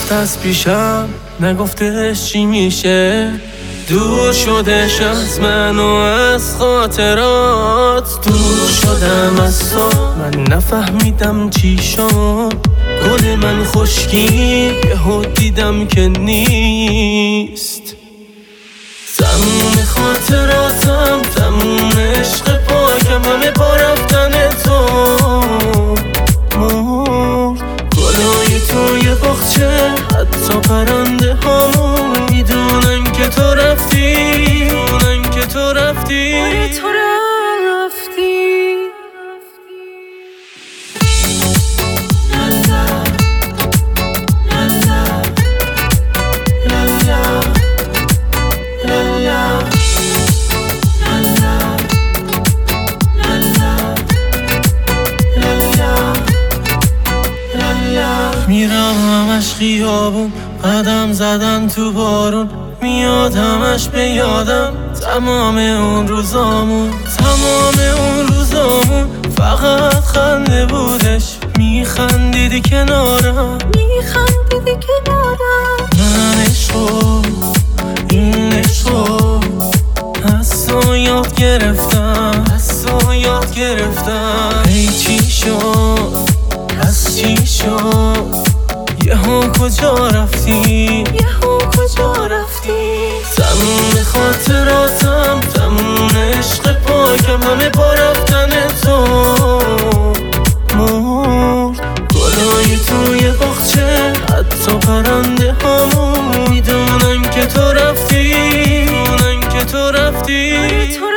رفت از پیشم نگفتش چی میشه، دور شدش از من و از خاطرات. دور شدم از تو من نفهمیدم چی شد، گل من خشکی یهو دیدم که نیست. تموم خاطراتم، تموم عشق پاکم، همه با رفتن تو مرد. گلای توی باغچه، حتی پرنده هامون میدونن که تو رفتی، میدونن که تو رفتی. تو رفتی. میرم همش خیابون، قدم زدن تو بارون، میاد همش به یادم تمام اون روزامون. تمام اون روزامون فقط خنده بودش، میخندیدی کنارم، میخندیدی کنارم. من عشقو، این عشقو از تو یاد گرفتم، از تو یاد گرفتم. ای چی شد، از چی شد، یهو کجا رفتی، یهو کجا رفتی. تموم خاطراتم، تموم عشق پاکم، همه با رفتن تو مرد. گلای توی باغچه، حتی پرنده هامون میدونن که تو رفتی، میدونن که تو رفتی.